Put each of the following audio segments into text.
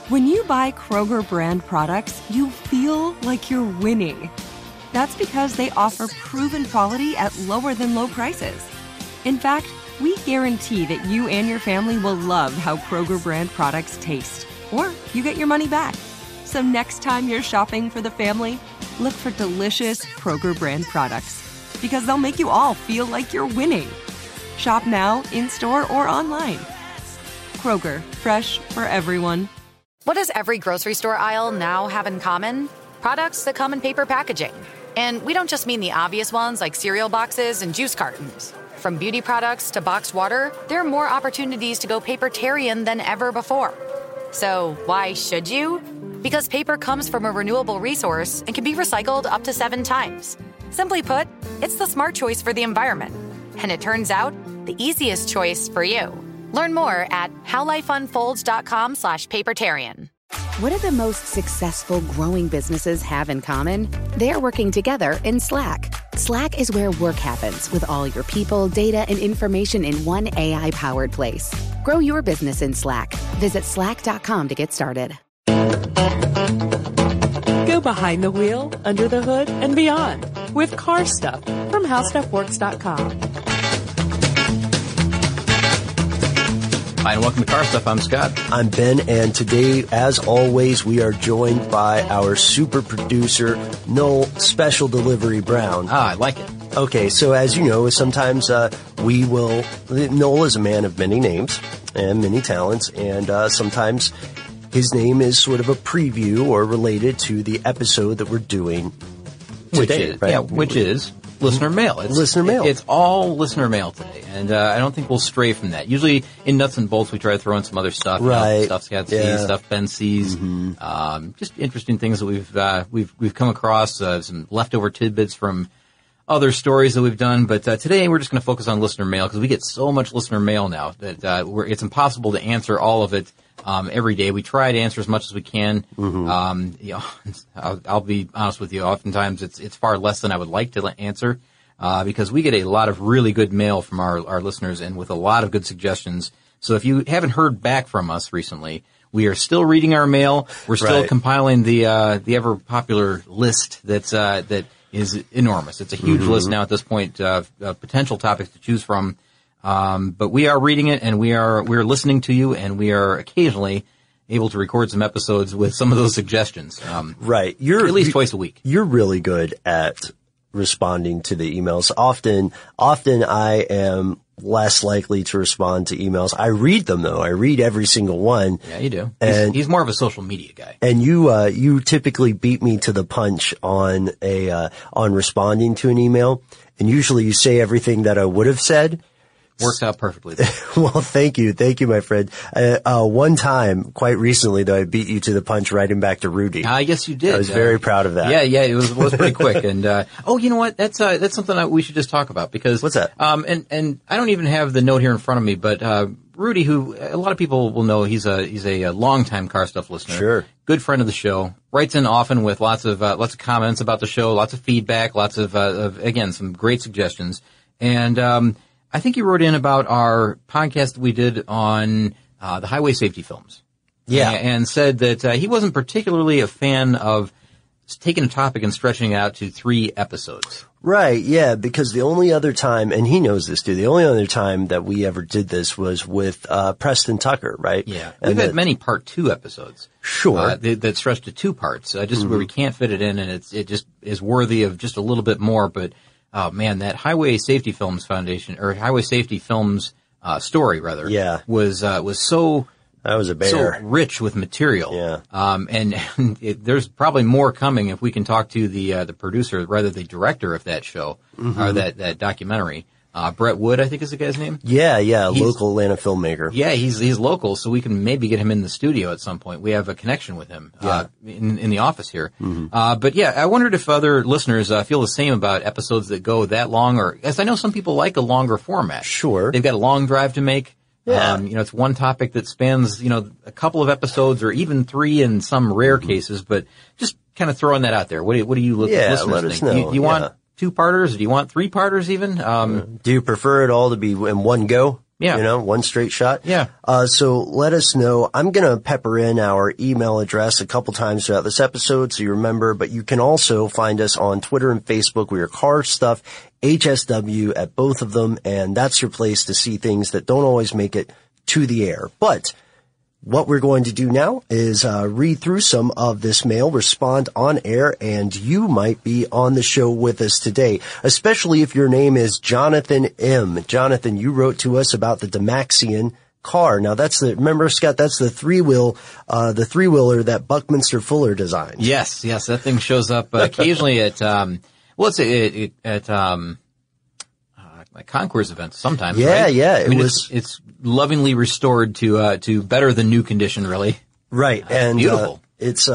When you buy Kroger brand products, you feel like you're winning. That's because they offer proven quality at lower than low prices. In fact, we guarantee that you and your family will love how Kroger brand products taste, or you get your money back. So next time you're shopping for the family, look for delicious Kroger brand products, because they'll make you all feel like you're winning. Shop now, in-store, or online. Kroger, fresh for everyone. What does every grocery store aisle now have in common? Products that come in paper packaging. And we don't just mean the obvious ones like cereal boxes and juice cartons. From beauty products to boxed water, there are more opportunities to go papertarian than ever before. So why should you? Because paper comes from a renewable resource and can be recycled up to 7 times. Simply put, it's the smart choice for the environment. And it turns out, the easiest choice for you. Learn more at howlifeunfolds.com/papertarian. What do the most successful growing businesses have in common? They're working together in Slack. Slack is where work happens with all your people, data, and information in one AI-powered place. Grow your business in Slack. Visit slack.com to get started. Go behind the wheel, under the hood, and beyond with Car Stuff from HowStuffWorks.com. Hi, and welcome to Car Stuff. I'm Scott. I'm Ben, and today, as always, we are joined by our super producer, Noel Special Delivery Brown. I like it. Okay, so as you know, sometimes Noel is a man of many names and many talents, and sometimes his name is sort of a preview or related to the episode that we're doing today. Which is listener mail. Listener mail. It's all listener mail today, and I don't think we'll stray from that. Usually in Nuts and Bolts we try to throw in some other stuff. Right. Stuff Scott sees, stuff Ben sees. Just interesting things that we've come across, some leftover tidbits from other stories that we've done. But today we're just going to focus on listener mail because we get so much listener mail now that it's impossible to answer all of it every day. We try to answer as much as we can. I'll be honest with you. Oftentimes it's far less than I would like to answer, because we get a lot of really good mail from our listeners and with a lot of good suggestions. So if you haven't heard back from us recently, we are still reading our mail. We're still compiling the ever popular list that is enormous. It's a huge list now at this point of potential topics to choose from. But we are reading it, and we're listening to you, and we are occasionally able to record some episodes with some of those suggestions. Right. At least twice a week. You're really good at responding to the emails. Often I am less likely to respond to emails. I read them though. I read every single one. Yeah, you do. And he's more of a social media guy. And you typically beat me to the punch on responding to an email. And usually you say everything that I would have said. Works out perfectly. Well, thank you, my friend. One time, quite recently, though, I beat you to the punch writing back to Rudy. Yes, you did. I was very proud of that. Yeah, it was pretty quick. And you know what? That's something that we should just talk about because what's that? And I don't even have the note here in front of me, but Rudy, who a lot of people will know, he's a longtime Car Stuff listener. Sure. Good friend of the show. Writes in often with lots of comments about the show, lots of feedback, lots of again some great suggestions. And I think he wrote in about our podcast that we did on the highway safety films. Yeah. And said that he wasn't particularly a fan of taking a topic and stretching it out to 3 episodes. Right, yeah, because the only other time, and he knows this too, the only other time that we ever did this was with Preston Tucker, right? Yeah. We've had many part 2 episodes. Sure. That stretched to 2 parts, just where we can't fit it in, and it just is worthy of just a little bit more, but oh man, that Highway Safety Films Foundation, or Highway Safety Films story rather, was so that was a bear. So rich with material. Yeah. And there's probably more coming if we can talk to the producer, rather the director of that show, or that documentary. Brett Wood, I think is the guy's name. Yeah, local Atlanta filmmaker. Yeah, he's local, so we can maybe get him in the studio at some point. We have a connection with him, in the office here. But yeah, I wondered if other listeners, feel the same about episodes that go that long, or, as I know some people like a longer format. Sure. They've got a long drive to make. Yeah. It's one topic that spans, a couple of episodes or even 3 in some rare cases, but just kind of throwing that out there. What do you listeners let think? us know. Do you want 2-parters? Do you want 3-parters even? Do you prefer it all to be in one go? Yeah. One straight shot. Yeah. So let us know. I'm going to pepper in our email address a couple times throughout this episode so you remember, but you can also find us on Twitter and Facebook. We are Car Stuff HSW at both of them, and that's your place to see things that don't always make it to the air. But what we're going to do now is read through some of this mail, respond on air, and you might be on the show with us today, especially if your name is Jonathan M. Jonathan, you wrote to us about the Demaxian car. Now remember, Scott, that's the three-wheeler that Buckminster Fuller designed. Yes, that thing shows up occasionally at concours events sometimes. Yeah, right? yeah. It's lovingly restored to better than new condition, really. Right, and beautiful. It's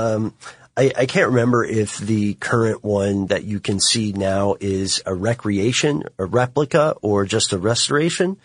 I can't remember if the current one that you can see now is a recreation, a replica, or just a restoration.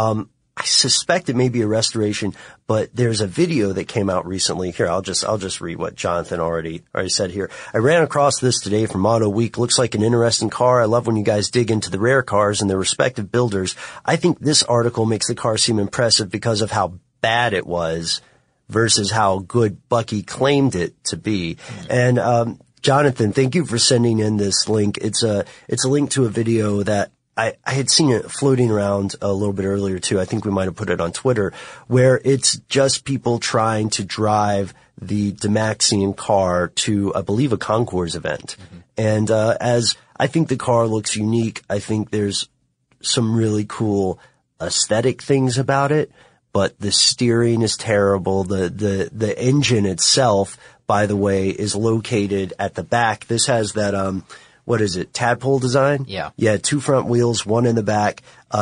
I suspect it may be a restoration, but there's a video that came out recently. Here, I'll just read what Jonathan already said here. I ran across this today from Auto Week. Looks like an interesting car. I love when you guys dig into the rare cars and their respective builders. I think this article makes the car seem impressive because of how bad it was versus how good Bucky claimed it to be. And, Jonathan, thank you for sending in this link. It's a link to a video that I had seen it floating around a little bit earlier too. I think we might have put it on Twitter, where it's just people trying to drive the Demaxian car to, I believe, a concours event. Mm-hmm. And as I think the car looks unique, I think there's some really cool aesthetic things about it, but the steering is terrible. The engine itself, by the way, is located at the back. This has that what is it, tadpole design? Yeah. Yeah, two front wheels, one in the back.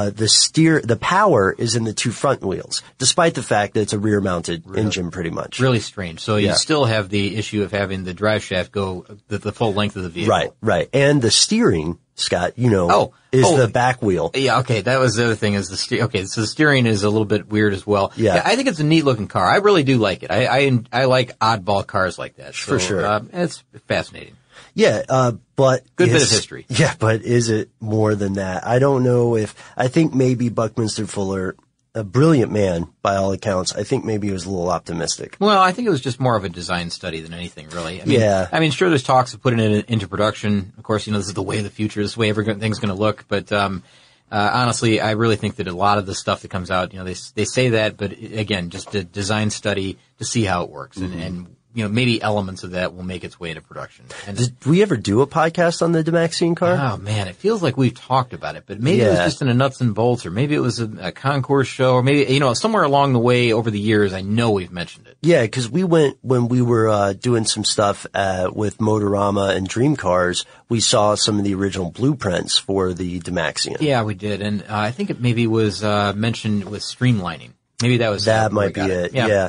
The power is in the two front wheels, despite the fact that it's a rear-mounted engine pretty much. Really strange. So you still have the issue of having the drive shaft go the full length of the vehicle. Right. And the steering, Scott, is the back wheel. Yeah, okay, that was the other thing is okay, so the steering is a little bit weird as well. Yeah. I think it's a neat looking car. I really do like it. I like oddball cars like that. So, for sure. It's fascinating. Yeah, but good bit of history. Yeah, but is it more than that? I don't know I think maybe Buckminster Fuller, a brilliant man by all accounts, I think maybe he was a little optimistic. Well, I think it was just more of a design study than anything, really. I mean, sure, there's talks of putting it into production. Of course, this is the way of the future. This is the way everything's going to look. But honestly, I really think that a lot of the stuff that comes out, they say that, but again, just a design study to see how it works, and maybe elements of that will make its way into production. And did we ever do a podcast on the Demaxian car? Oh man, it feels like we've talked about it, but maybe it was just in a nuts and bolts, or maybe it was a concours show, or maybe, somewhere along the way over the years, I know we've mentioned it. Yeah, cause we went, when we were, doing some stuff, with Motorama and Dream Cars, we saw some of the original blueprints for the Demaxian. Yeah, we did. And, I think it maybe was, mentioned with streamlining. Maybe that was, that might be it. Yeah.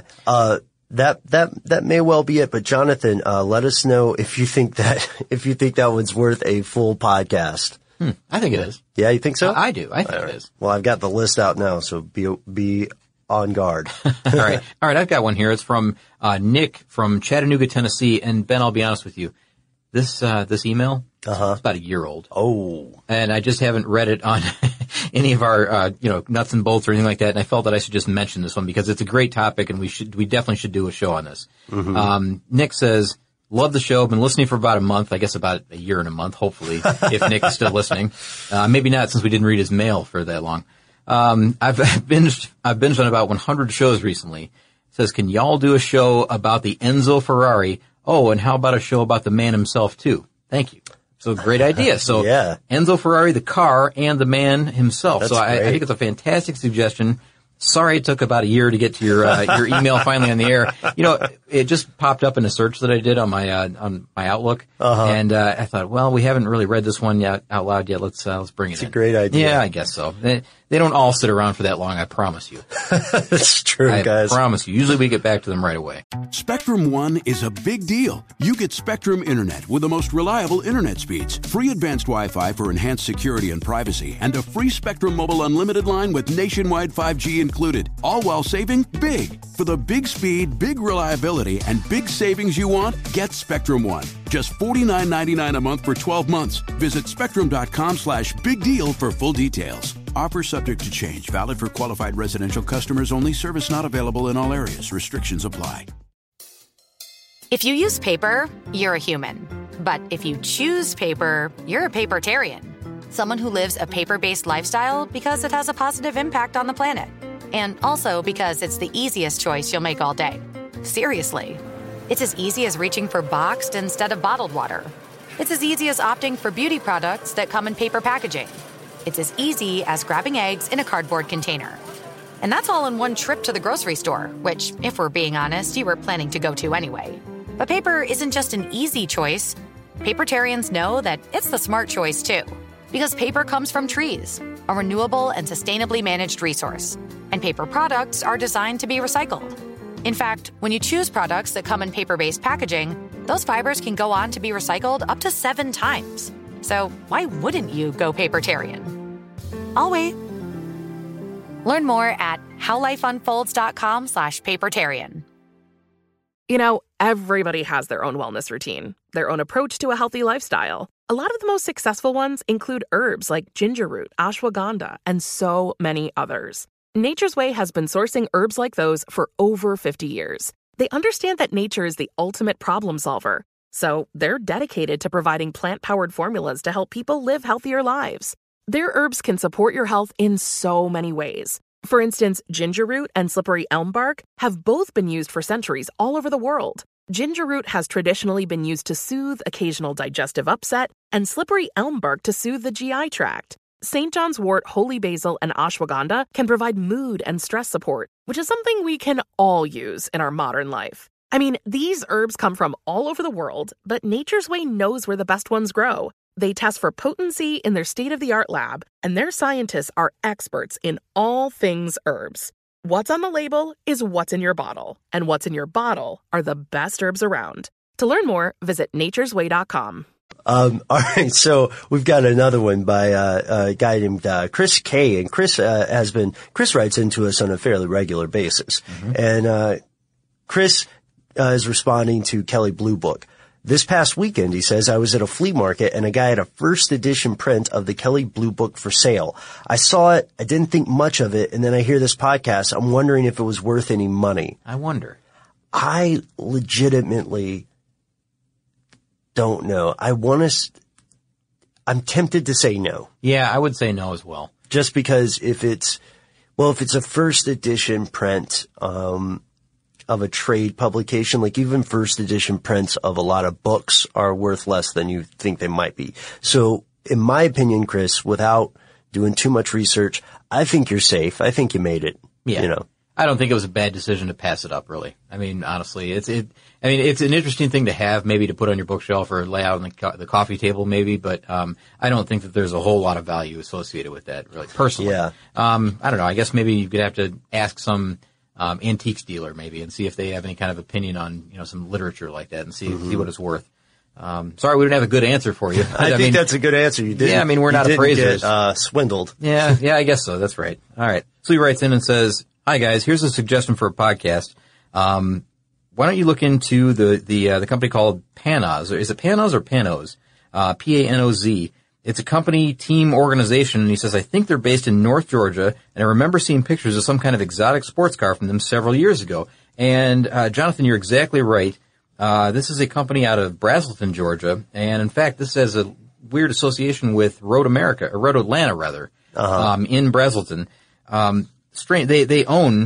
That may well be it, but Jonathan, let us know if you think that one's worth a full podcast. I think it is. Yeah, you think so? I do. I think it is. Well, I've got the list out now, so be on guard. All right. I've got one here. It's from, Nick from Chattanooga, Tennessee. And Ben, I'll be honest with you. This email, it's about a year old. Oh. And I just haven't read it on any of our, nuts and bolts or anything like that. And I felt that I should just mention this one because it's a great topic and we definitely should do a show on this. Mm-hmm. Nick says, love the show. Been listening for about a month. I guess about a year and a month, hopefully, if Nick is still listening. Maybe not since we didn't read his mail for that long. I've binged on about 100 shows recently. It says, can y'all do a show about the Enzo Ferrari? Oh, and how about a show about the man himself too? Thank you. So great idea. So yeah. Enzo Ferrari, the car, and the man himself. That's so I think it's a fantastic suggestion. Sorry it took about a year to get to your email finally on the air. It just popped up in a search that I did on my Outlook. And, I thought, well, we haven't really read this one yet out loud yet. Let's bring it in. It's a great idea. Yeah, I guess so. They don't all sit around for that long, I promise you. That's true, guys. I promise you. Usually we get back to them right away. Spectrum One is a big deal. You get Spectrum Internet with the most reliable internet speeds, free advanced Wi-Fi for enhanced security and privacy, and a free Spectrum Mobile Unlimited line with nationwide 5G included, all while saving big. For the big speed, big reliability, and big savings you want, get Spectrum One. Just $49.99 a month for 12 months. Visit spectrum.com/big deal for full details. Offer subject to change. Valid for qualified residential customers only. Service not available in all areas. Restrictions apply. If you use paper, you're a human. But if you choose paper, you're a papertarian. Someone who lives a paper-based lifestyle because it has a positive impact on the planet. And also because it's the easiest choice you'll make all day. Seriously. It's as easy as reaching for boxed instead of bottled water. It's as easy as opting for beauty products that come in paper packaging. It's as easy as grabbing eggs in a cardboard container. And that's all in one trip to the grocery store, which, if we're being honest, you were planning to go to anyway. But paper isn't just an easy choice. Papertarians know that it's the smart choice, too. Because paper comes from trees, a renewable and sustainably managed resource. And paper products are designed to be recycled. In fact, when you choose products that come in paper-based packaging, those fibers can go on to be recycled up to 7 times. So why wouldn't you go papertarian? I'll wait. Learn more at howlifeunfolds.com/papertarian. You know, everybody has their own wellness routine, their own approach to a healthy lifestyle. A lot of the most successful ones include herbs like ginger root, ashwagandha, and so many others. Nature's Way has been sourcing herbs like those for over 50 years. They understand that nature is the ultimate problem solver. So they're dedicated to providing plant-powered formulas to help people live healthier lives. Their herbs can support your health in so many ways. For instance, ginger root and slippery elm bark have both been used for centuries all over the world. Ginger root has traditionally been used to soothe occasional digestive upset, and slippery elm bark to soothe the GI tract. St. John's wort, holy basil, and ashwagandha can provide mood and stress support, which is something we can all use in our modern life. I mean, these herbs come from all over the world, but Nature's Way knows where the best ones grow. They test for potency in their state-of-the-art lab, and their scientists are experts in all things herbs. What's on the label is what's in your bottle, and what's in your bottle are the best herbs around. To learn more, visit naturesway.com. All right, so we've got another one by a guy named Chris K. And Chris writes into us on a fairly regular basis. Mm-hmm. And Chris is responding to Kelley Blue Book. This past weekend, he says, I was at a flea market and a guy had a first edition print of the Kelley Blue Book for sale. I saw it, I didn't think much of it, and then I hear this podcast. I'm wondering if it was worth any money. I wonder. I legitimately don't know. I'm tempted to say no. Yeah, I would say no as well. Just because if it's a first edition print, of a trade publication, like even first edition prints of a lot of books are worth less than you think they might be. So in my opinion, Chris, without doing too much research, I think you're safe. I think you made it. Yeah. You know. I don't think it was a bad decision to pass it up, really. I mean, honestly, it's an interesting thing to have, maybe to put on your bookshelf or lay out on the coffee table, maybe, but, I don't think that there's a whole lot of value associated with that, really, personally. Yeah. I don't know. I guess maybe you could have to ask some, antiques dealer maybe and see if they have any kind of opinion on, some literature like that and see what it's worth. Sorry, we didn't have a good answer for you. I think that's a good answer. You did. Yeah, I mean, we're not appraisers. Swindled. Yeah, I guess so. That's right. All right. So he writes in and says, hi guys, here's a suggestion for a podcast. Why don't you look into the company called Panoz? Is it Panoz or Panoz? Panoz. It's a company team organization, and he says, I think they're based in North Georgia, and I remember seeing pictures of some kind of exotic sports car from them several years ago. And, Jonathan, you're exactly right. This is a company out of Braselton, Georgia, and in fact, this has a weird association with Road Atlanta, rather, in Braselton. Strange, they own,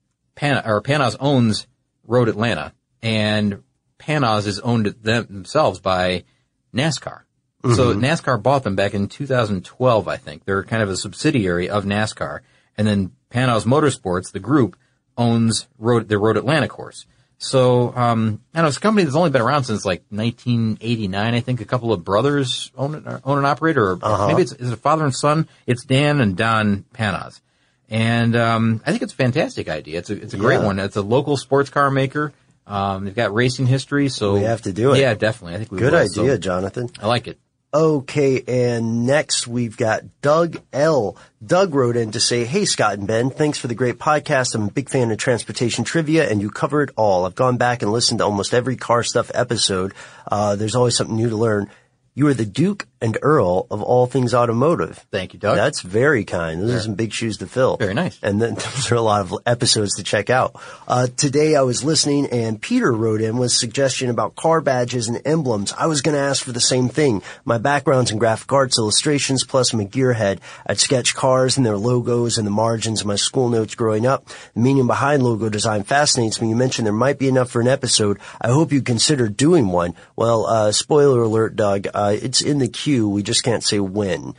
Panoz owns Road Atlanta, and Panoz is owned themselves by NASCAR. Mm-hmm. So NASCAR bought them back in 2012, I think. They're kind of a subsidiary of NASCAR. And then Panoz Motorsports, the group, owns the Road Atlanta course. So, I don't know, it's a company that's only been around since like 1989, I think. A couple of brothers own and operate, or maybe it's a father and son. It's Dan and Don Panoz. And, I think it's a fantastic idea. It's a great one. It's a local sports car maker. They've got racing history, so. We have to do it. Yeah, definitely. I think we will. Good idea, Jonathan. I like it. Okay, and next we've got Doug L. Doug wrote in to say, hey, Scott and Ben, thanks for the great podcast. I'm a big fan of transportation trivia, and you cover it all. I've gone back and listened to almost every Car Stuff episode. There's always something new to learn. You are the Duke and Earl of All Things Automotive. Thank you, Doug. That's very kind. Those are some big shoes to fill. Very nice. And then those are a lot of episodes to check out. Today I was listening and Peter wrote in with a suggestion about car badges and emblems. I was going to ask for the same thing. My background's in graphic arts illustrations, plus I'm a gearhead. I'd sketch cars and their logos and the margins of my school notes growing up. The meaning behind logo design fascinates me. You mentioned there might be enough for an episode. I hope you consider doing one. Well, spoiler alert, Doug, it's in the queue. We just can't say when.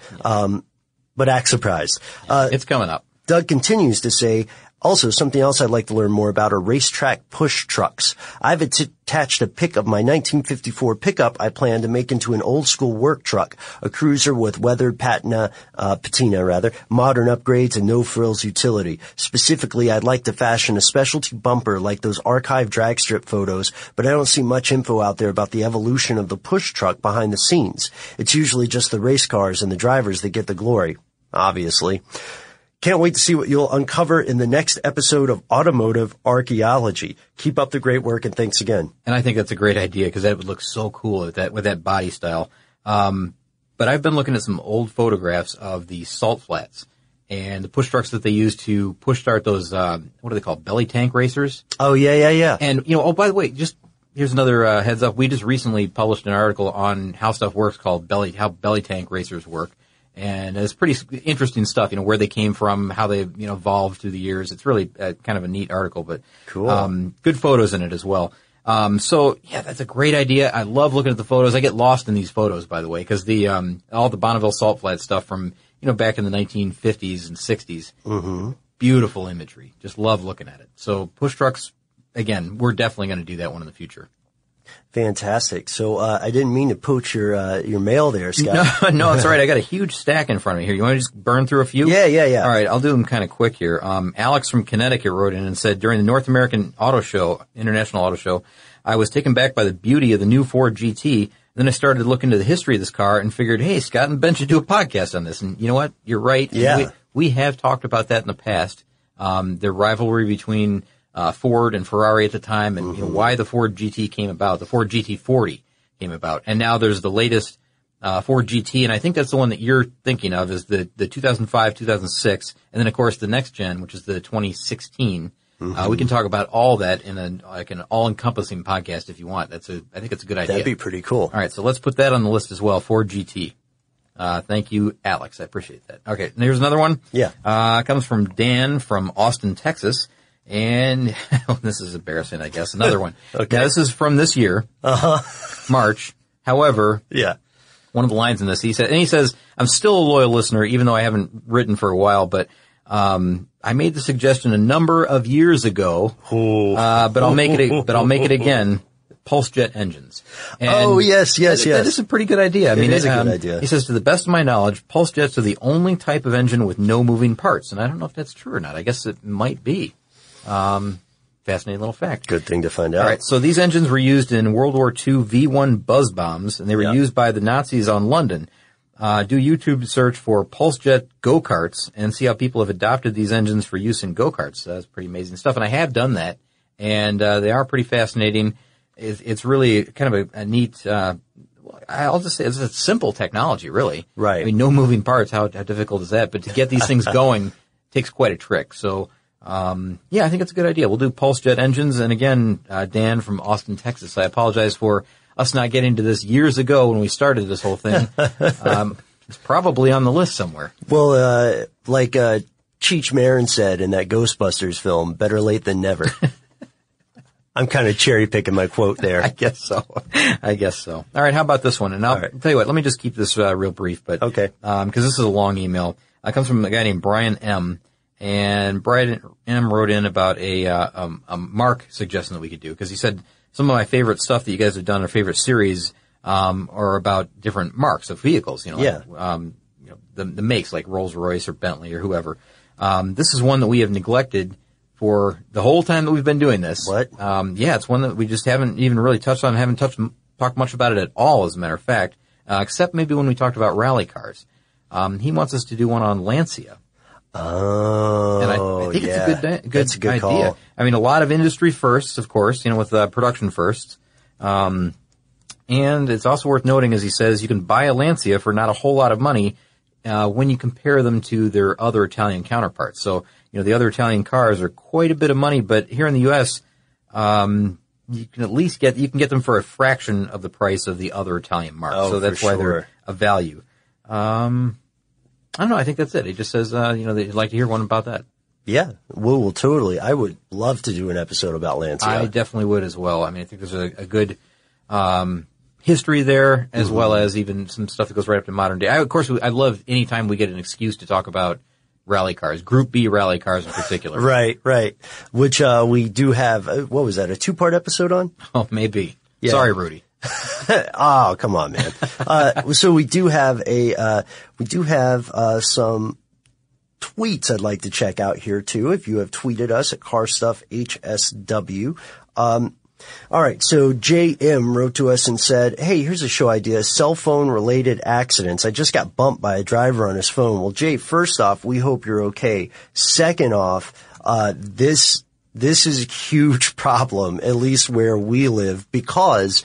But act surprised. It's coming up. Doug continues to say, also, something else I'd like to learn more about are racetrack push trucks. I've attached a pic of my 1954 pickup I plan to make into an old-school work truck, a cruiser with weathered patina, modern upgrades and no-frills utility. Specifically, I'd like to fashion a specialty bumper like those archive drag strip photos, but I don't see much info out there about the evolution of the push truck behind the scenes. It's usually just the race cars and the drivers that get the glory, obviously. Can't wait to see what you'll uncover in the next episode of Automotive Archaeology. Keep up the great work, and thanks again. And I think that's a great idea because that would look so cool with that body style. But I've been looking at some old photographs of the salt flats and the push trucks that they use to push start those, what are they called, belly tank racers? Oh, yeah. And, oh, by the way, here's another heads up. We just recently published an article on how stuff works called how belly tank racers work. And it's pretty interesting stuff, where they came from, how they, evolved through the years. It's really kind of a neat article, but cool. Good photos in it as well. So yeah, that's a great idea. I love looking at the photos. I get lost in these photos, by the way, because all the Bonneville Salt Flat stuff from, back in the 1950s and 60s. Mm-hmm. Beautiful imagery. Just love looking at it. So push trucks, again, we're definitely going to do that one in the future. Fantastic. So, I didn't mean to poach your mail there, Scott. No, it's all right. I got a huge stack in front of me here. You want to just burn through a few? Yeah. All right. I'll do them kind of quick here. Alex from Connecticut wrote in and said, during the North American International Auto Show, I was taken back by the beauty of the new Ford GT. Then I started to look into the history of this car and figured, hey, Scott and Ben should do a podcast on this. And you know what? You're right. Yeah. We have talked about that in the past. The rivalry between Ford and Ferrari at the time, and why the Ford GT came about. The Ford GT40 came about, and now there's the latest Ford GT, and I think that's the one that you're thinking of, is the 2005, 2006, and then of course the next gen, which is the 2016. We can talk about all that in an all-encompassing podcast if you want. I think it's a good idea. That'd be pretty cool. All right, so let's put that on the list as well. Ford GT. Thank you, Alex. I appreciate that. Okay, and here's another one. Yeah. Comes from Dan from Austin, Texas. And this is embarrassing, I guess. Another one. Okay. Now, this is from this year, March. However, one of the lines in this, he says, I'm still a loyal listener, even though I haven't written for a while, but I made the suggestion a number of years ago, but I'll make it again. Pulse jet engines. And yes. That is a pretty good idea. It is a good idea. He says, to the best of my knowledge, pulse jets are the only type of engine with no moving parts. And I don't know if that's true or not. I guess it might be. Fascinating little fact. Good thing to find out. All right, so these engines were used in World War II V-1 buzz bombs, and they were used by the Nazis on London. Do YouTube search for pulse jet go-karts and see how people have adopted these engines for use in go-karts. That's pretty amazing stuff, and I have done that, and they are pretty fascinating. It's really kind of a neat, I'll just say it's a simple technology, really. Right. I mean, no moving parts, how difficult is that? But to get these things going takes quite a trick, so... I think it's a good idea. We'll do pulse jet engines. And again, Dan from Austin, Texas, I apologize for us not getting to this years ago when we started this whole thing. It's probably on the list somewhere. Well, like Cheech Marin said in that Ghostbusters film, better late than never. I'm kind of cherry picking my quote there. I guess so. All right. How about this one? And I'll tell you what, let me just keep this real brief, but, okay. Cause this is a long email. It comes from a guy named Brian M. And Brian M. wrote in about a mark suggestion that we could do, because he said some of my favorite stuff that you guys have done, or favorite series, are about different marks of vehicles, like, the makes, like Rolls-Royce or Bentley or whoever. This is one that we have neglected for the whole time that we've been doing this. What? It's one that we just haven't even really touched on, haven't talked much about it at all, as a matter of fact, except maybe when we talked about rally cars. He wants us to do one on Lancia. Oh, and I think it's a good idea. Call. I mean, a lot of industry firsts, of course, with production firsts. And And it's also worth noting, as he says, you can buy a Lancia for not a whole lot of money when you compare them to their other Italian counterparts. So, the other Italian cars are quite a bit of money, but here in the U.S., you can at least get them for a fraction of the price of the other Italian marques. Oh, so that's why they're a value. I don't know. I think that's it. He just says, they'd like to hear one about that. Yeah, well, totally. I would love to do an episode about Lancia. I definitely would as well. I mean, I think there's a good history there, as well as even some stuff that goes right up to modern day. I love any time we get an excuse to talk about rally cars, Group B rally cars in particular. Right. Which we do have. What was that? A 2-part episode on? Oh, maybe. Yeah. Sorry, Rudy. Oh, come on, man. So we do have some tweets I'd like to check out here too. If you have tweeted us at CarStuffHSW. All right. So JM wrote to us and said, hey, here's a show idea. Cell phone related accidents. I just got bumped by a driver on his phone. Well, Jay, first off, we hope you're okay. Second off, this is a huge problem, at least where we live, because,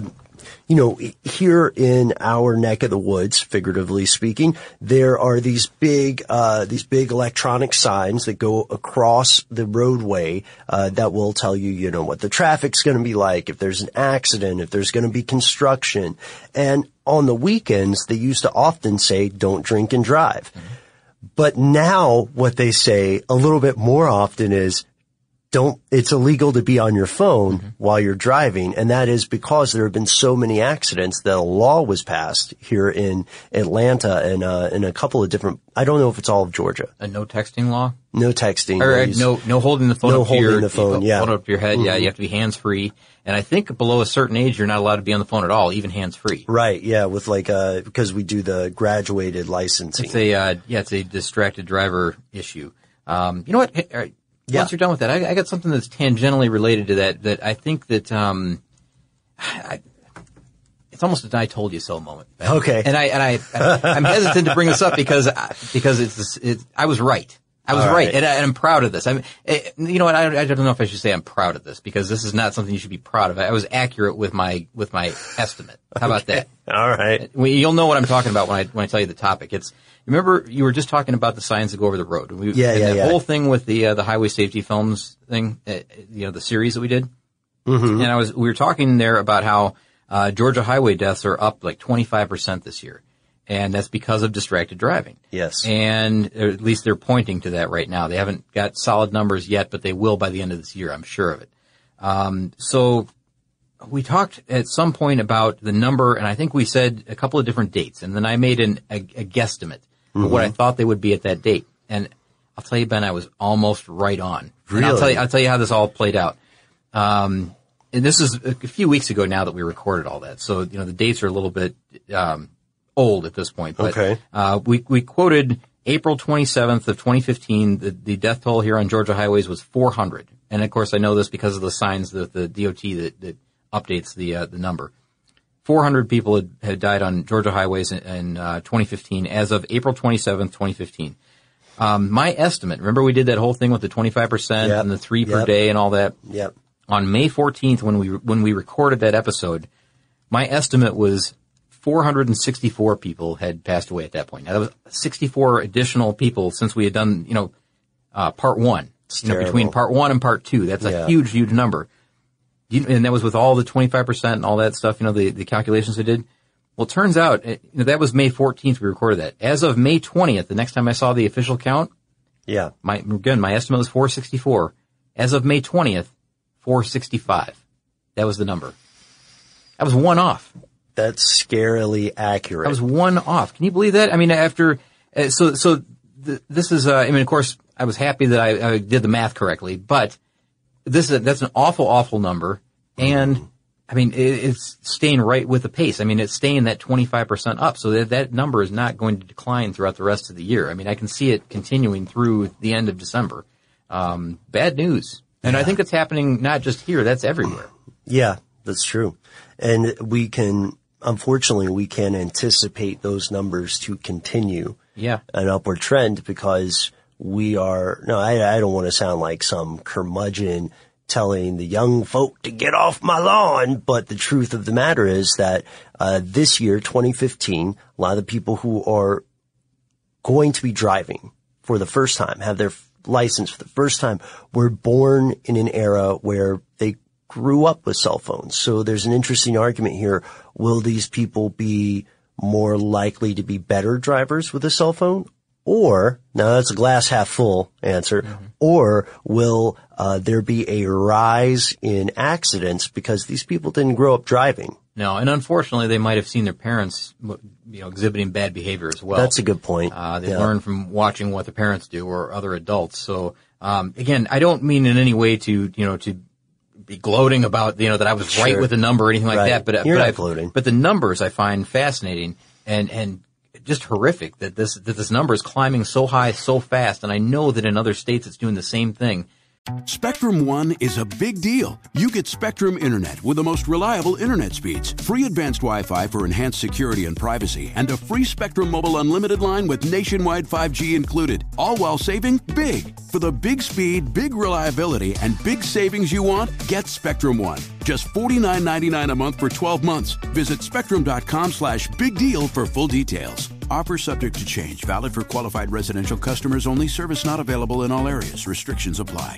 here in our neck of the woods, figuratively speaking, there are these big electronic signs that go across the roadway, that will tell you, what the traffic's going to be like, if there's an accident, if there's going to be construction. And on the weekends, they used to often say, don't drink and drive. Mm-hmm. But now what they say a little bit more often is, it's illegal to be on your phone while you're driving. And that is because there have been so many accidents that a law was passed here in Atlanta and in a couple of different, I don't know if it's all of Georgia. A no texting law? No texting. Or no holding the phone up to your phone up to your head. Mm-hmm. Yeah, you have to be hands free. And I think below a certain age, you're not allowed to be on the phone at all, even hands free. Right. Yeah. With because we do the graduated licensing. It's a distracted driver issue. You know what? Once you're done with that, I got something that's tangentially related to that I think that, it's almost an I told you so moment. Okay. And I'm hesitant to bring this up because I was right. I was right. And I'm proud of this. You know what? I don't know if I should say I'm proud of this because this is not something you should be proud of. I was accurate with my estimate. How about that? All right. You'll know what I'm talking about when I tell you the topic. Remember you were just talking about the signs that go over the road. The whole thing with the highway safety films thing, the series that we did. Mm-hmm. And we were talking there about how, Georgia highway deaths are up like 25% this year. And that's because of distracted driving. Yes. And at least they're pointing to that right now. They haven't got solid numbers yet, but they will by the end of this year, I'm sure of it. So we talked at some point about the number, and I think we said a couple of different dates, and then I made a guesstimate of what I thought they would be at that date. And I'll tell you, Ben, I was almost right on. Really? And I'll tell you how this all played out. And this is a few weeks ago now that we recorded all that. So, the dates are a little bit, old at this point. But, okay. We quoted April 27th of 2015. The death toll here on Georgia highways was 400. And of course I know this because of the signs that the DOT that updates the number. 400 people had died on Georgia highways in 2015 as of April 27th, 2015. My estimate, remember we did that whole thing with the 25% and the 3 per day and all that? Yep. On May 14th when we recorded that episode, my estimate was 464 people had passed away at that point. Now that was 64 additional people since we had done, part one. Between part one and part two. That's a huge, huge number. And that was with all the 25% and all that stuff, the calculations I did. Well, it turns out, that was May 14th we recorded that. As of May 20th, the next time I saw the official count, my estimate was 464. As of May 20th, 465. That was the number. That was one off. That's scarily accurate. That was one off. Can you believe that? I mean, this is, of course, I was happy that I did the math correctly, but that's an awful, awful number. And, it's staying right with the pace. It's staying that 25% up. So that number is not going to decline throughout the rest of the year. I can see it continuing through the end of December. Bad news. And I think that's happening not just here, that's everywhere. Yeah, that's true. And unfortunately, we can anticipate those numbers to continue an upward trend because I don't want to sound like some curmudgeon, telling the young folk to get off my lawn. But the truth of the matter is that this year, 2015, a lot of the people who are going to be driving for the first time, have their license for the first time, were born in an era where they grew up with cell phones. So there's an interesting argument here. Will these people be more likely to be better drivers with a cell phone? Or, now that's a glass half full answer, or will there be a rise in accidents because these people didn't grow up driving? No, and unfortunately, they might have seen their parents, exhibiting bad behavior as well. That's a good point. They learn from watching what the parents do or other adults. So, again, I don't mean in any way to be gloating about, that I was right with the number or anything like that. But You're not gloating. But the numbers I find fascinating and just horrific that this number is climbing so high so fast. And I know that in other states it's doing the same thing. Spectrum One is a big deal. You get Spectrum Internet with the most reliable internet speeds, free advanced Wi-Fi for enhanced security and privacy, and a free Spectrum Mobile Unlimited line with nationwide 5G included, all while saving big. For the big speed, big reliability, and big savings you want, get Spectrum One. Just $49.99 a month for 12 months. Visit spectrum.com/big deal for full details. Offer subject to change. Valid for qualified residential customers only. Service not available in all areas. Restrictions apply.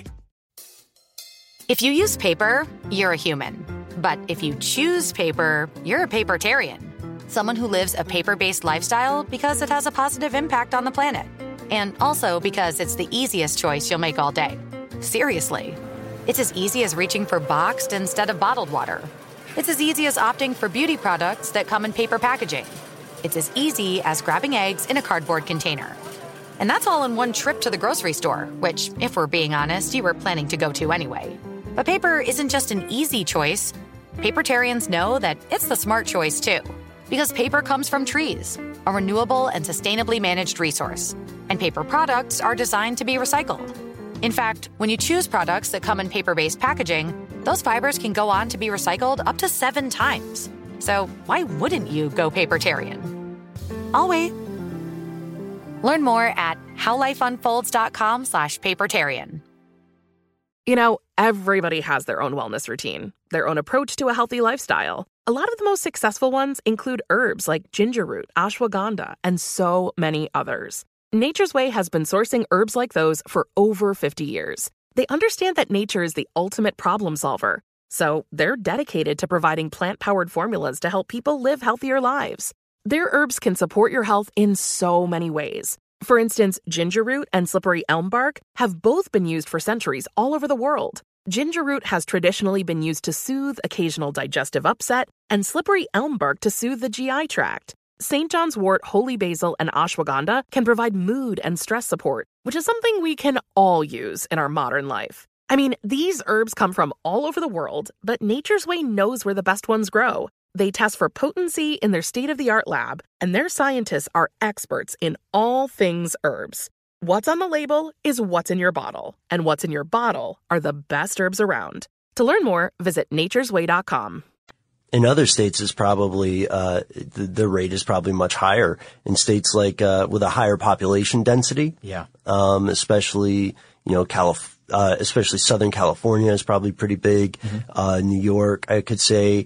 If you use paper, you're a human. But if you choose paper, you're a papertarian. Someone who lives a paper-based lifestyle because it has a positive impact on the planet. And also because it's the easiest choice you'll make all day. Seriously. It's as easy as reaching for boxed instead of bottled water. It's as easy as opting for beauty products that come in paper packaging. It's as easy as grabbing eggs in a cardboard container. And that's all in one trip to the grocery store, which, if we're being honest, you were planning to go to anyway. But paper isn't just an easy choice. Papertarians know that it's the smart choice, too. Because paper comes from trees, a renewable and sustainably managed resource. And paper products are designed to be recycled. In fact, when you choose products that come in paper-based packaging, those fibers can go on to be recycled up to 7 times. So why wouldn't you go papertarian? I'll wait. Learn more at howlifeunfolds.com/papertarian. Everybody has their own wellness routine, their own approach to a healthy lifestyle. A lot of the most successful ones include herbs like ginger root, ashwagandha, and so many others. Nature's Way has been sourcing herbs like those for over 50 years. They understand that nature is the ultimate problem solver. So they're dedicated to providing plant-powered formulas to help people live healthier lives. Their herbs can support your health in so many ways. For instance, ginger root and slippery elm bark have both been used for centuries all over the world. Ginger root has traditionally been used to soothe occasional digestive upset, and slippery elm bark to soothe the GI tract. St. John's wort, holy basil, and ashwagandha can provide mood and stress support, which is something we can all use in our modern life. I mean, these herbs come from all over the world, but Nature's Way knows where the best ones grow. They test for potency in their state-of-the-art lab, and their scientists are experts in all things herbs. What's on the label is what's in your bottle, and what's in your bottle are the best herbs around. To learn more, visit naturesway.com. In other states, it's probably the rate is probably much higher. In states like with a higher population density, especially especially Southern California is probably pretty big. New York, I could say.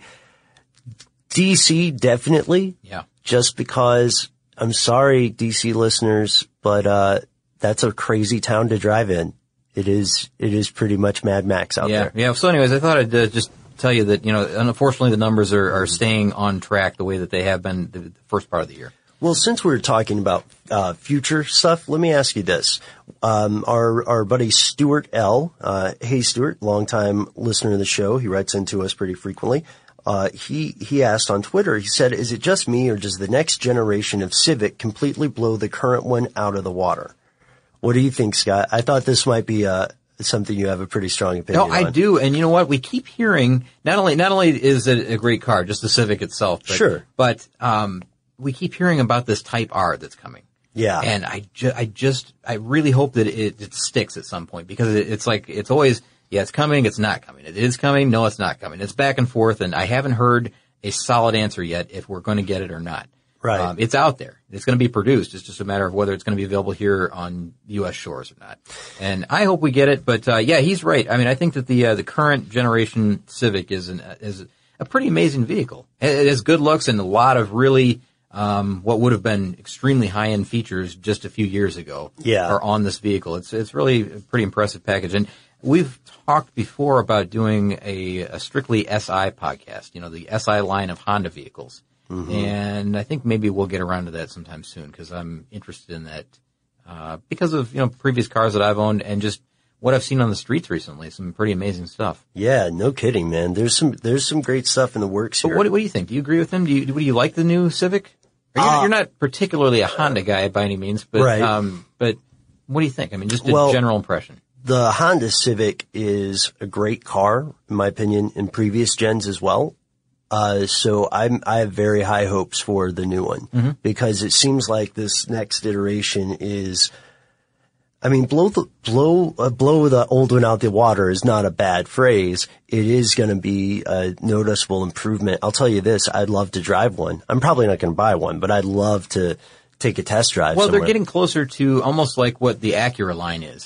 DC, definitely. Yeah. Just because, I'm sorry, DC listeners, but that's a crazy town to drive in. It is pretty much Mad Max out there. Yeah. So anyways, I thought I'd just tell you that, unfortunately the numbers are staying on track the way that they have been the first part of the year. Well, since we're talking about future stuff, let me ask you this. Our buddy Stuart L., hey Stuart, longtime listener of the show, he writes into us pretty frequently. He asked on Twitter, he said, is it just me or does the next generation of Civic completely blow the current one out of the water? What do you think, Scott? I thought this might be something you have a pretty strong opinion on. No, I do. And you know what? We keep hearing, not only is it a great car, just the Civic itself, but we keep hearing about this Type R that's coming. Yeah. And I really hope that it sticks at some point because it's like, it's always, yeah, it's coming, it's not coming. It is coming, no, it's not coming. It's back and forth, and I haven't heard a solid answer yet if we're going to get it or not. Right. It's out there. It's going to be produced. It's just a matter of whether it's going to be available here on U.S. shores or not. And I hope we get it. But yeah, he's right. I mean, I think that the current generation Civic is a pretty amazing vehicle. It has good looks and a lot of really what would have been extremely high-end features just a few years ago are on this vehicle. It's really a pretty impressive package. And we've talked before about doing a strictly SI podcast, the SI line of Honda vehicles. Mm-hmm. And I think maybe we'll get around to that sometime soon because I'm interested in that because of previous cars that I've owned and just what I've seen on the streets recently. Some pretty amazing stuff. Yeah, no kidding, man. There's some great stuff in the works here. But what do you think? Do you agree with him? Do you like the new Civic? You're not particularly a Honda guy by any means, but but what do you think? I mean, just a general impression. The Honda Civic is a great car, in my opinion, in previous gens as well. So I have very high hopes for the new one because it seems like this next iteration is, I mean, blow the old one out the water is not a bad phrase. It is going to be a noticeable improvement. I'll tell you this, I'd love to drive one. I'm probably not going to buy one, but I'd love to take a test drive. Well, somewhere. They're getting closer to almost like what the Acura line is.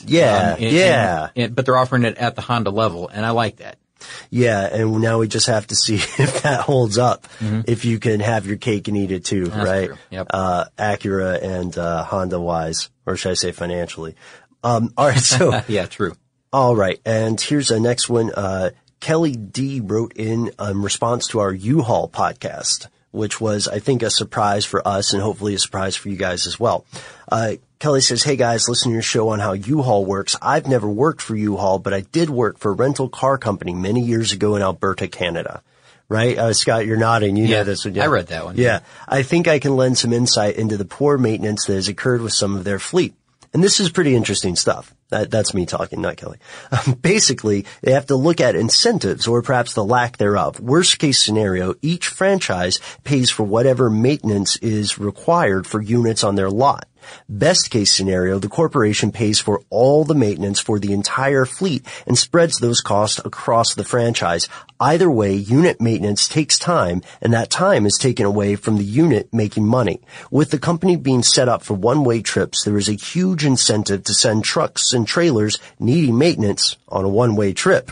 Yeah, but they're offering it at the Honda level, and I like that. Yeah, and now we just have to see if that holds up. If you can have your cake and eat it too, That's right? True. Yep. Acura and Honda wise, or should I say financially? All right, so yeah, true. All right, and here's the next one. Kelly D wrote in response to our U-Haul podcast, which was, I think, a surprise for us and hopefully a surprise for you guys as well. Kelly says, hey guys, listen to your show on how U-Haul works. I've never worked for U-Haul, but I did work for a rental car company many years ago in Alberta, Canada. Right? Scott, you're nodding. You know this one. Yeah. I read that one. Yeah. I think I can lend some insight into the poor maintenance that has occurred with some of their fleet. And this is pretty interesting stuff. That's me talking, not Kelly. Basically, they have to look at incentives or perhaps the lack thereof. Worst case scenario, each franchise pays for whatever maintenance is required for units on their lot. Best case scenario, the corporation pays for all the maintenance for the entire fleet and spreads those costs across the franchise. Either way, unit maintenance takes time, and that time is taken away from the unit making money. With the company being set up for one-way trips, there is a huge incentive to send trucks and trailers needing maintenance on a one-way trip.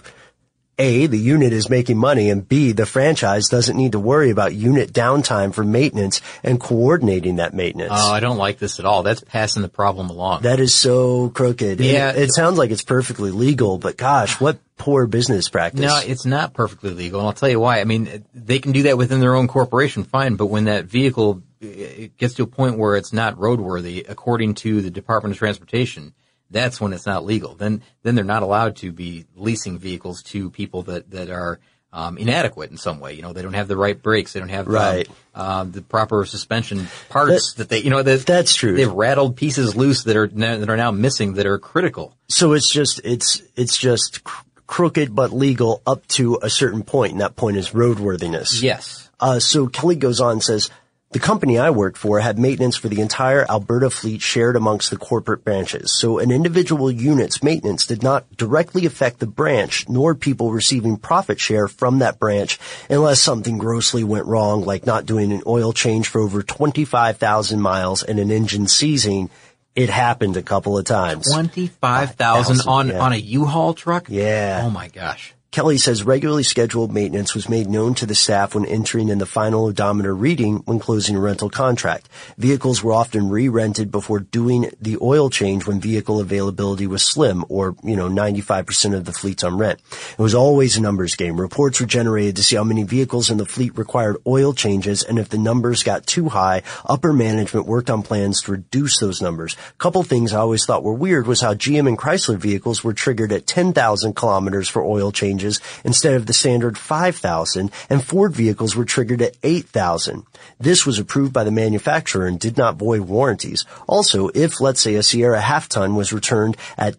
A, the unit is making money, and B, the franchise doesn't need to worry about unit downtime for maintenance and coordinating that maintenance. Oh, I don't like this at all. That's passing the problem along. That is so crooked. Yeah. It sounds like it's perfectly legal, but gosh, what poor business practice. No, it's not perfectly legal, and I'll tell you why. I mean, they can do that within their own corporation, fine, but when that vehicle it gets to a point where it's not roadworthy, according to the Department of Transportation, that's when it's not legal. Then they're not allowed to be leasing vehicles to people that are inadequate in some way. They don't have the right brakes. They don't have the proper suspension parts that they. That's true. They've rattled pieces loose that are now missing that are critical. So it's just crooked but legal up to a certain point, and that point is roadworthiness. Yes. So Kelly goes on and says, the company I worked for had maintenance for the entire Alberta fleet shared amongst the corporate branches. So an individual unit's maintenance did not directly affect the branch, nor people receiving profit share from that branch unless something grossly went wrong, like not doing an oil change for over 25,000 miles and an engine seizing. It happened a couple of times. 25,000 on a U-Haul truck? Yeah. Oh my gosh. Kelly says regularly scheduled maintenance was made known to the staff when entering in the final odometer reading when closing a rental contract. Vehicles were often re-rented before doing the oil change when vehicle availability was slim, or, 95% of the fleet's on rent. It was always a numbers game. Reports were generated to see how many vehicles in the fleet required oil changes, and if the numbers got too high, upper management worked on plans to reduce those numbers. A couple things I always thought were weird was how GM and Chrysler vehicles were triggered at 10,000 kilometers for oil changes instead of the standard 5,000, and Ford vehicles were triggered at 8,000. This was approved by the manufacturer and did not void warranties. Also, if, let's say, a Sierra half-ton was returned at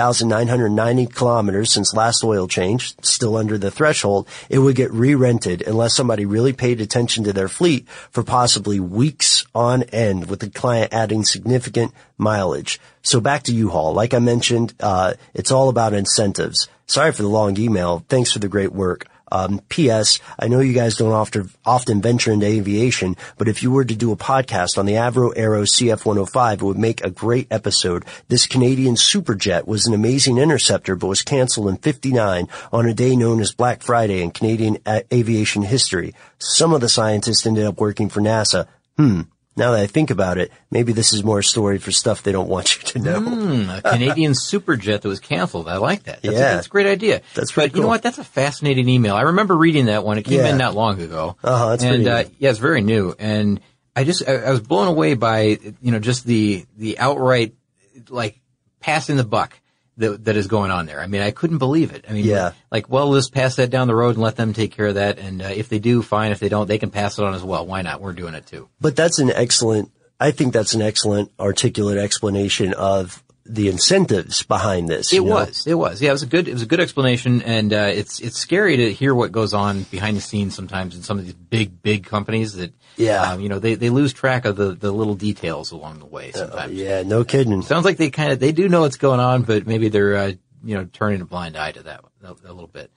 9,990 kilometers since last oil change, still under the threshold, it would get re-rented unless somebody really paid attention to their fleet for possibly weeks on end, with the client adding significant mileage. So back to U-Haul. Like I mentioned, it's all about incentives. Sorry for the long email. Thanks for the great work. P.S. I know you guys don't often venture into aviation, but if you were to do a podcast on the Avro Aero CF-105, it would make a great episode. This Canadian Superjet was an amazing interceptor, but was canceled in 59 on a day known as Black Friday in Canadian aviation history. Some of the scientists ended up working for NASA. Now that I think about it, maybe this is more a story for stuff they don't want you to know. A Canadian Superjet that was canceled. I like that. That's a great idea. That's pretty But cool. you know what? That's a fascinating email. I remember reading that one. It came in not long ago. That's pretty neat. Yeah, it's very new. And I was blown away by, just the outright, like, passing the buck that is going on there. I mean, I couldn't believe it. I mean, we'll just pass that down the road and let them take care of that. And if they do, fine. If they don't, they can pass it on as well. Why not? We're doing it too. But I think that's an excellent articulate explanation of the incentives behind this. It was. Yeah, it was a good explanation. And, it's scary to hear what goes on behind the scenes sometimes in some of these big companies that, they lose track of the little details along the way sometimes. No kidding. Sounds like they do know what's going on, but maybe they're, turning a blind eye to that a little bit.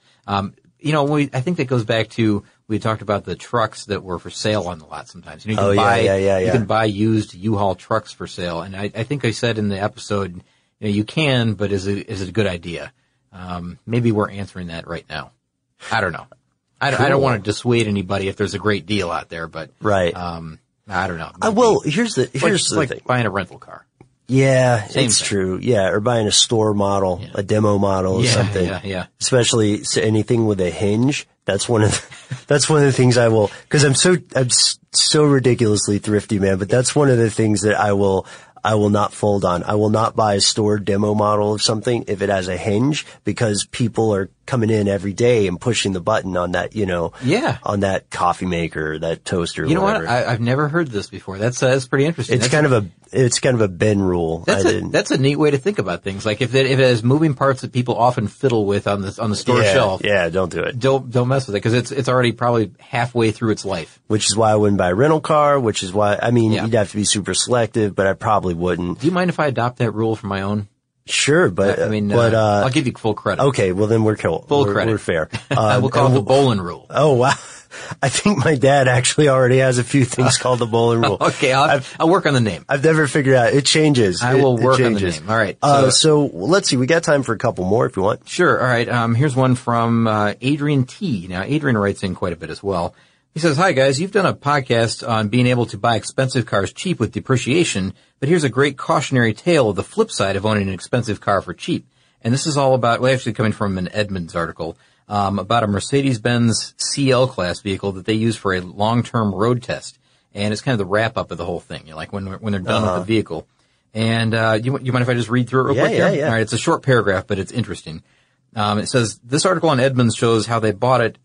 I think that goes back to, we talked about the trucks that were for sale on the lot sometimes. You can buy used U-Haul trucks for sale. And I think I said in the episode, you can, but is it a good idea? Maybe we're answering that right now. I don't know. I don't want to dissuade anybody if there's a great deal out there, but right. I don't know. Here's the like thing. Buying a rental car. Yeah, Same it's thing. true. Yeah, or buying a store model, a demo model or something. Yeah. Especially anything with a hinge. That's one of the things I will, cause I'm so ridiculously thrifty, man, but that's one of the things that I will not fold on. I will not buy a store demo model of something if it has a hinge, because people are coming in every day and pushing the button on that, on that coffee maker, that toaster. You know what? I've never heard this before. That's pretty interesting. It's kind of a Ben rule. That's a neat way to think about things. Like if it has moving parts that people often fiddle with on the store shelf. Yeah, don't do it. Don't mess with it, because it's already probably halfway through its life. Which is why I wouldn't buy a rental car, which is why, you'd have to be super selective, but I probably wouldn't. Do you mind if I adopt that rule for my own? Sure, but I'll give you full credit. Okay, well then we're cool. Full credit. We're fair. We'll call it the Bolin rule. Oh wow. I think my dad actually already has a few things called the Bolin rule. Okay, I'll work on the name. I've never figured out. It changes. I will work on the name. All right. So let's see. We got time for a couple more if you want. Sure. All right. Here's one from Adrian T. Now, Adrian writes in quite a bit as well. He says, "Hi guys, you've done a podcast on being able to buy expensive cars cheap with depreciation, but here's a great cautionary tale of the flip side of owning an expensive car for cheap. And this is all about, actually coming from an Edmunds article, about a Mercedes-Benz CL class vehicle that they use for a long-term road test. And it's kind of the wrap-up of the whole thing, like when they're done with the vehicle. And you mind if I just read through it real quick here? Yeah. All right, it's a short paragraph, but it's interesting. It says, this article on Edmunds shows how they bought a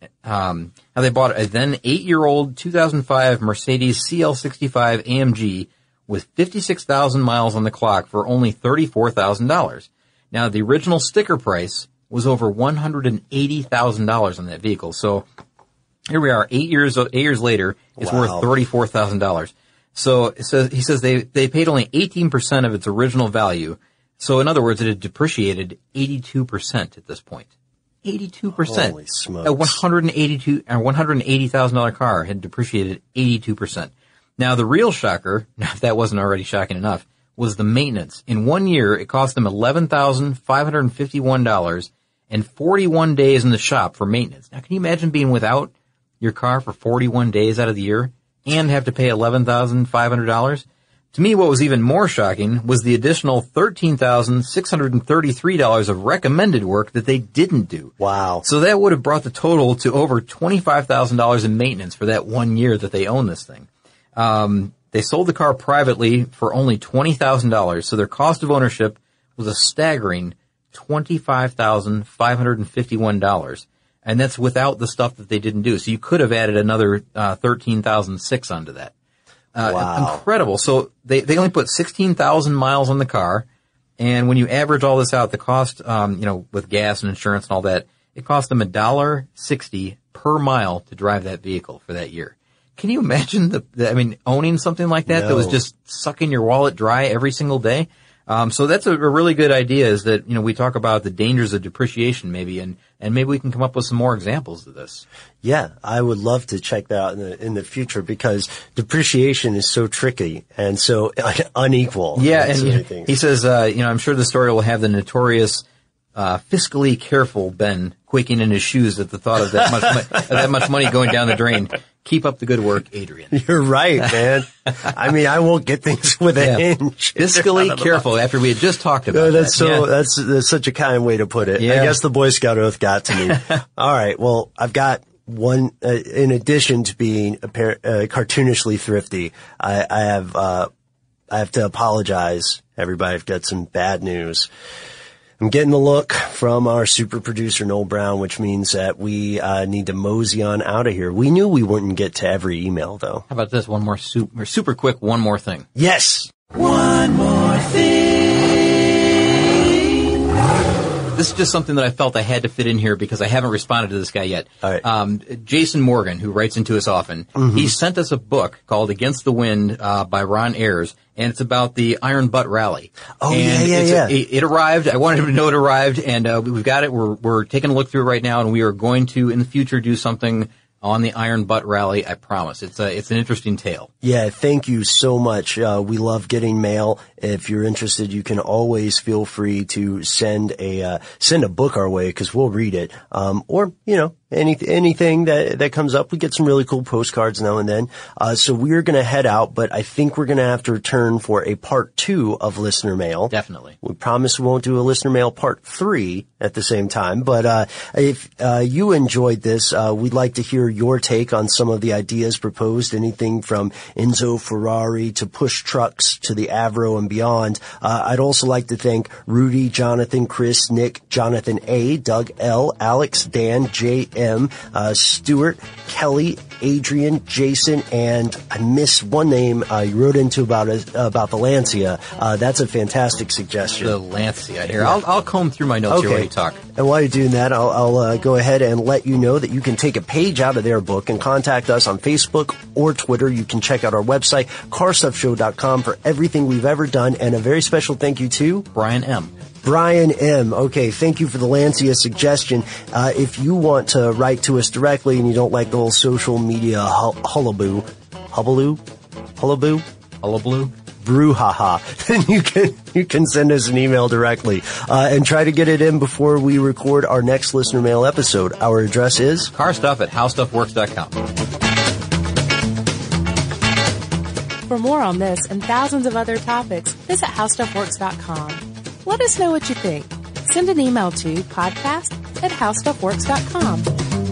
then 8-year-old 2005 Mercedes CL65 AMG with 56,000 miles on the clock for only $34,000. Now, the original sticker price was over $180,000 on that vehicle. So here we are, 8 years later, it's worth $34,000. So he says they paid only 18% of its original value. So in other words, it had depreciated 82% at this point. 82%. Holy smokes. A $180,000 car had depreciated 82%. Now the real shocker, if that wasn't already shocking enough, was the maintenance. In 1 year, it cost them $11,551 and 41 days in the shop for maintenance. Now can you imagine being without your car for 41 days out of the year and have to pay $11,500? To me, what was even more shocking was the additional $13,633 of recommended work that they didn't do. Wow. So that would have brought the total to over $25,000 in maintenance for that 1 year that they owned this thing. They sold the car privately for only $20,000, so their cost of ownership was a staggering $25,551. And that's without the stuff that they didn't do. So you could have added another $13,600 onto that. Wow. Incredible. So they only put 16,000 miles on the car. And when you average all this out, the cost, with gas and insurance and all that, it cost them $1.60 per mile to drive that vehicle for that year. Can you imagine owning something like that that was just sucking your wallet dry every single day? So that's a really good idea, is that, we talk about the dangers of depreciation maybe, and maybe we can come up with some more examples of this. Yeah, I would love to check that out in the future, because depreciation is so tricky and so unequal. Yeah, and he says, I'm sure the story will have the notorious fiscally careful Ben quaking in his shoes at the thought of that much money going down the drain. Keep up the good work, Adrian. You're right, man. I mean, I won't get things with a hinge. Fiscally careful after we had just talked about that's that's such a kind way to put it. Yeah. I guess the Boy Scout oath got to me. All right. Well, I've got one, in addition to being cartoonishly thrifty, I have to apologize, everybody. I've got some bad news. I'm getting a look from our super producer, Noel Brown, which means that we need to mosey on out of here. We knew we wouldn't get to every email, though. How about this? One more super quick, one more thing. Yes! One more thing. This is just something that I felt I had to fit in here because I haven't responded to this guy yet. All right. Jason Morgan, who writes into us often, he sent us a book called Against the Wind by Ron Ayers, and it's about the Iron Butt Rally. Oh, and yeah. It arrived. I wanted him to know it arrived, and we've got it. We're taking a look through it right now, and we are going to, in the future, do something on the Iron Butt Rally, I promise. It's an interesting tale. Yeah, thank you so much. We love getting mail. If you're interested, you can always feel free to send a book our way, because we'll read it. Or, anything that comes up. We get some really cool postcards now and then. So we're going to head out, but I think we're going to have to return for a part 2 of listener mail. Definitely. We promise we won't do a listener mail part 3 at the same time. But if you enjoyed this, we'd like to hear your take on some of the ideas proposed, anything from Enzo Ferrari to push trucks to the Avro and beyond. I'd also like to thank Rudy, Jonathan, Chris, Nick, Jonathan A, Doug L, Alex, Dan, J, M, Stuart, Kelly, Adrian, Jason, and I missed one name you wrote into about the Lancia. That's a fantastic suggestion. The Lancia. Here, I'll comb through my notes here while you talk. And while you're doing that, I'll go ahead and let you know that you can take a page out of their book and contact us on Facebook or Twitter. You can check out our website, carstuffshow.com, for everything we've ever done. And a very special thank you to Brian M. Brian M. Okay, thank you for the Lancia suggestion. If you want to write to us directly and you don't like the whole social media hullabaloo, brouhaha, then you can send us an email directly and try to get it in before we record our next listener mail episode. Our address is carstuff@howstuffworks.com. For more on this and thousands of other topics, visit howstuffworks.com. Let us know what you think. Send an email to podcast@howstuffworks.com.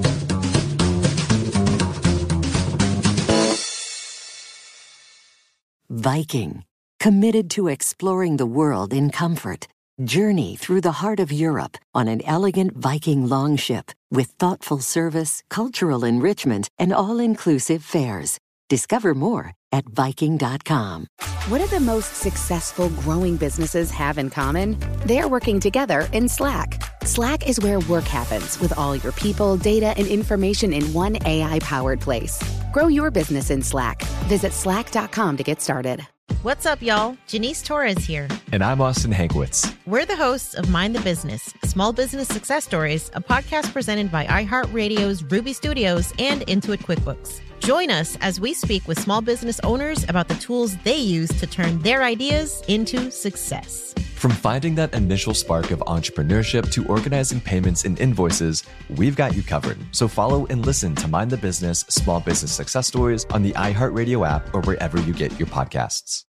Viking, committed to exploring the world in comfort. Journey through the heart of Europe on an elegant Viking longship with thoughtful service, cultural enrichment, and all-inclusive fares. Discover more at Viking.com. What do the most successful growing businesses have in common? They're working together in Slack. Slack is where work happens, with all your people, data, and information in one AI-powered place. Grow your business in Slack. Visit slack.com to get started. What's up, y'all? Janice Torres here. And I'm Austin Hankwitz. We're the hosts of Mind the Business, Small Business Success Stories, a podcast presented by iHeartRadio's Ruby Studios and Intuit QuickBooks. Join us as we speak with small business owners about the tools they use to turn their ideas into success. From finding that initial spark of entrepreneurship to organizing payments and invoices, we've got you covered. So follow and listen to Mind the Business, Small Business Success Stories on the iHeartRadio app or wherever you get your podcasts.